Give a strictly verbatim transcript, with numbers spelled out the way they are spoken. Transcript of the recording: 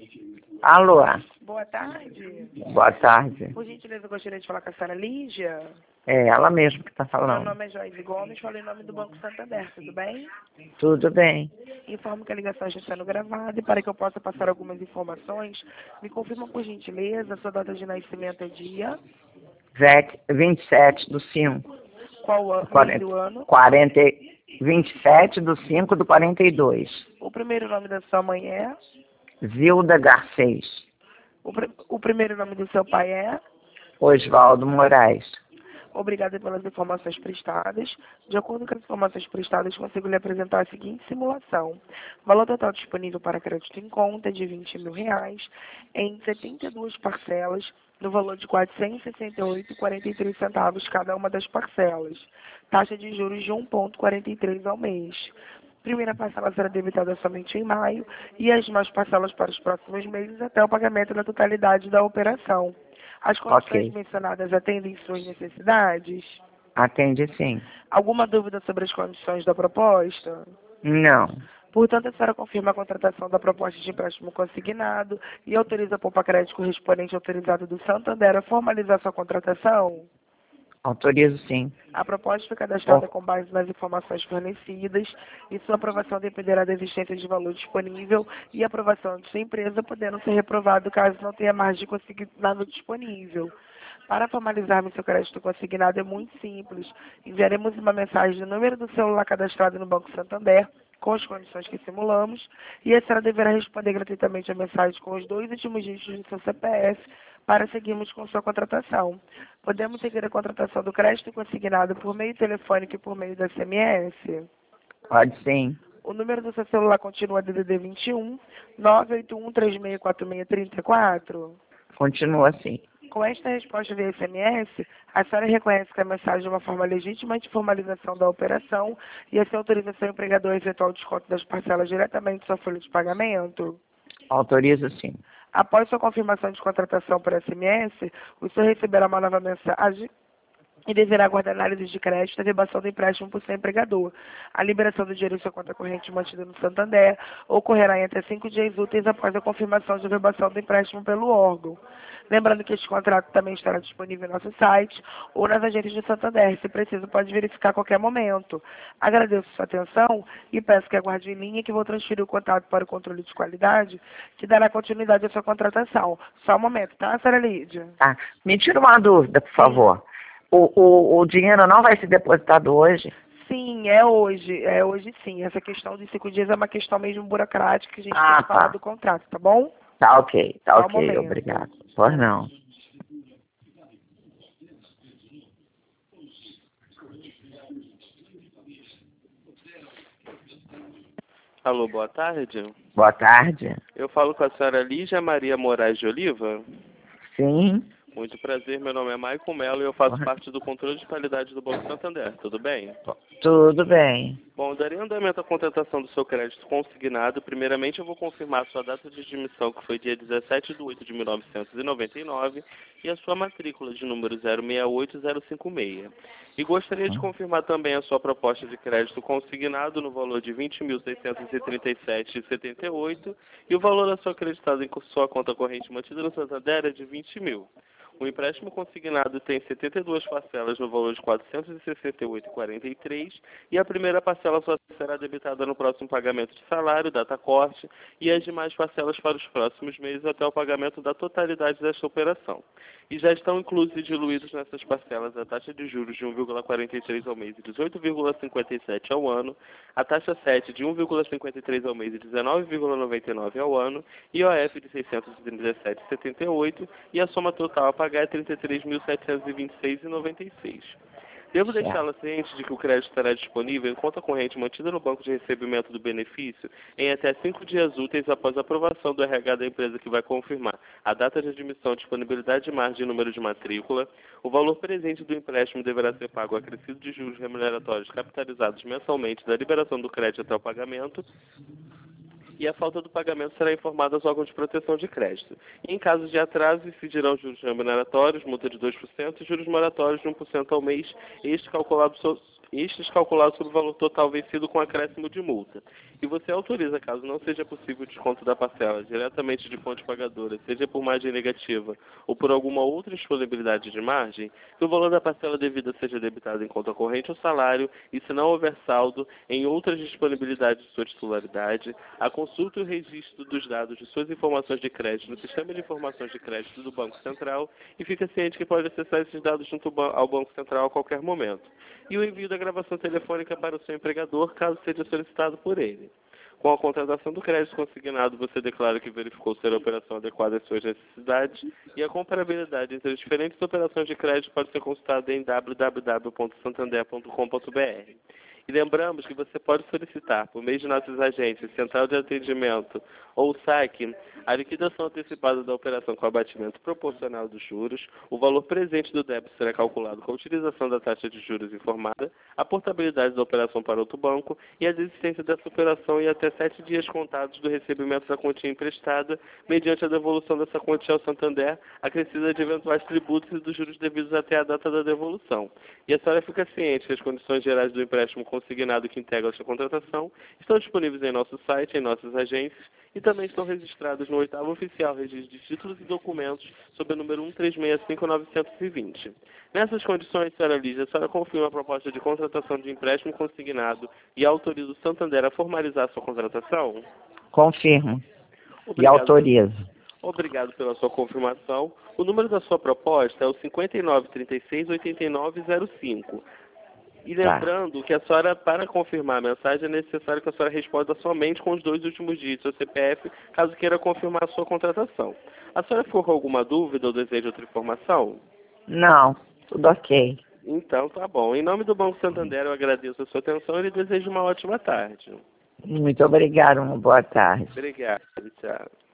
Alô? Boa tarde. Boa tarde. Por gentileza, eu gostaria de falar com a senhora Lígia. É ela mesma que está Meu falando. nome é Joyce Gomes, falo em nome do Banco Santander, tudo bem? Tudo bem. Informo que a ligação está sendo gravada e para que eu possa passar algumas informações, me confirma por gentileza a sua data de nascimento é dia, Zete- vinte e sete do cinco. qual ano, mês do quarenta, ano, quarenta, vinte e sete do cinco do quarenta e dois. o primeiro nome da sua mãe é, Zilda Garcês. o, pr- o primeiro nome do seu pai é. Osvaldo Moraes. Obrigada pelas informações prestadas. De acordo com as informações prestadas, consigo lhe apresentar a seguinte simulação. Valor total disponível para crédito em conta de vinte mil reais em setenta e duas parcelas, no valor de quatrocentos e sessenta e oito vírgula quarenta e três centavos cada uma das parcelas. Taxa de juros de um vírgula quarenta e três ao mês. Primeira parcela será debitada somente em maio e as demais parcelas para os próximos meses até o pagamento da totalidade da operação. As condições Ok. mencionadas atendem suas necessidades? Atende sim. Alguma dúvida sobre as condições da proposta? Não. Portanto, a senhora confirma a contratação da proposta de empréstimo consignado e autoriza a Poupa Crédito correspondente autorizado do Santander a formalizar sua contratação? Autorizo sim. A proposta foi cadastrada Oh, com base nas informações fornecidas e sua aprovação dependerá da existência de valor disponível e aprovação de sua empresa, podendo ser reprovado caso não tenha margem consignado disponível. Para formalizarmos seu crédito consignado é muito simples. Enviaremos uma mensagem no número do celular cadastrado no Banco Santander, com as condições que simulamos, e a senhora deverá responder gratuitamente a mensagem com os dois últimos dígitos do seu C P F para seguirmos com sua contratação. Podemos seguir a contratação do crédito consignado por meio telefônico e por meio da S M S? pode sim. O número do seu celular continua D D D vinte e um, nove oito um, três seis quatro seis três quatro? Continua assim. Com esta resposta via S M S, a senhora reconhece que a mensagem é uma forma legítima de formalização da operação e a sua autorização ao empregador a efetuar o desconto das parcelas diretamente da sua folha de pagamento? Autorizo sim. Após sua confirmação de contratação por S M S, o senhor receberá uma nova mensagem e deverá aguardar análise de crédito e a verbação do empréstimo por seu empregador. A liberação do dinheiro em sua conta corrente mantida no Santander ocorrerá em até cinco dias úteis após a confirmação de verbação do empréstimo pelo órgão. Lembrando que este contrato também estará disponível no nosso site ou nas agências do Santander. Se preciso, pode verificar a qualquer momento. Agradeço sua atenção e peço que aguarde em linha que vou transferir o contato para o controle de qualidade, que dará continuidade à sua contratação. Só um momento, tá, senhora Lídia? Tá. Me tira uma dúvida, por favor. O, o, o dinheiro não vai ser depositado hoje? Sim, é hoje. É hoje sim. Essa questão de cinco dias é uma questão mesmo burocrática que a gente Ah, tem que falar tá. do contrato, tá bom? Tá ok, tá Só um ok, momento. obrigado. Pois não. Alô, boa tarde. Boa tarde. Eu falo com a senhora Lígia Maria Moraes de Oliva. Sim. Muito prazer, meu nome é Maicon Mello e eu faço Uhum. parte do controle de qualidade do Banco Santander. Tudo bem? Tudo bem. Bom, daria andamento à contratação do seu crédito consignado. Primeiramente, eu vou confirmar a sua data de admissão, que foi dia dezessete de oito de mil novecentos e noventa e nove, e a sua matrícula de número zero seis oito zero cinco seis. E gostaria de confirmar também a sua proposta de crédito consignado no valor de vinte mil seiscentos e trinta e sete reais e setenta e oito centavos e o valor da sua acreditada em sua conta corrente mantida no Santander é de vinte mil. O empréstimo consignado tem setenta e duas parcelas no valor de quatrocentos e sessenta e oito reais e quarenta e três centavos e a primeira parcela só será debitada no próximo pagamento de salário, data corte, e as demais parcelas para os próximos meses até o pagamento da totalidade desta operação. E já estão inclusos e diluídos nessas parcelas a taxa de juros de um vírgula quarenta e três ao mês e dezoito vírgula cinquenta e sete ao ano, a taxa sete de um vírgula cinquenta e três ao mês e dezenove vírgula noventa e nove ao ano, I O F de seiscentos e dezessete reais e setenta e oito centavos e a soma total a pagar é trinta e três mil setecentos e vinte e seis reais e noventa e seis centavos. Devo Certo. deixá-la ciente de que o crédito estará disponível em conta corrente mantida no banco de recebimento do benefício em até cinco dias úteis após a aprovação do R H da empresa, que vai confirmar a data de admissão, disponibilidade de margem e número de matrícula. O valor presente do empréstimo deverá ser pago acrescido de juros remuneratórios capitalizados mensalmente da liberação do crédito até o pagamento, e a falta do pagamento será informada aos órgãos de proteção de crédito. E em caso de atraso, incidirão juros remuneratórios, multa de dois por cento e juros moratórios de um por cento ao mês, este calculado so estes calculados sobre o valor total vencido com acréscimo de multa. E você autoriza, caso não seja possível o desconto da parcela diretamente de fonte pagadora, seja por margem negativa ou por alguma outra disponibilidade de margem, que o valor da parcela devida seja debitado em conta corrente ou salário, e se não houver saldo em outras disponibilidades de sua titularidade, a consulta e o registro dos dados de suas informações de crédito no Sistema de Informações de Crédito do Banco Central, e fica ciente que pode acessar esses dados junto ao Banco Central a qualquer momento. E o envio da gravação telefônica para o seu empregador, caso seja solicitado por ele. Com a contratação do crédito consignado, você declara que verificou ser a operação adequada às suas necessidades, e a comparabilidade entre as diferentes operações de crédito pode ser consultada em w w w ponto santander ponto com ponto b r. E lembramos que você pode solicitar, por meio de nossas agências, central de atendimento ou S A C, a liquidação antecipada da operação com abatimento proporcional dos juros, o valor presente do débito será calculado com a utilização da taxa de juros informada, a portabilidade da operação para outro banco e a desistência dessa operação em até sete dias contados do recebimento da quantia emprestada, mediante a devolução dessa quantia ao Santander, acrescida de eventuais tributos e dos juros devidos até a data da devolução. E a senhora fica ciente que as condições gerais do empréstimo consignado que integra esta contratação estão disponíveis em nosso site, em nossas agências, e também estão registrados no oitavo Oficial Registro de Títulos e Documentos, sob o número um três seis cinco nove dois zero. Nessas condições, senhora Lígia, a senhora confirma a proposta de contratação de empréstimo consignado e autoriza o Santander a formalizar sua contratação? Confirmo. Obrigado. E autorizo. Obrigado pela sua confirmação. O número da sua proposta é o cinco nove três seis oito nove zero cinco. E lembrando que a senhora, para confirmar a mensagem, é necessário que a senhora responda somente com os dois últimos dígitos do C P F, caso queira confirmar a sua contratação. A senhora ficou com alguma dúvida ou deseja outra informação? Não, tudo ok. Então, tá bom. Em nome do Banco Santander, eu agradeço a sua atenção e lhe desejo uma ótima tarde. Muito obrigado, uma boa tarde. Obrigado, tchau.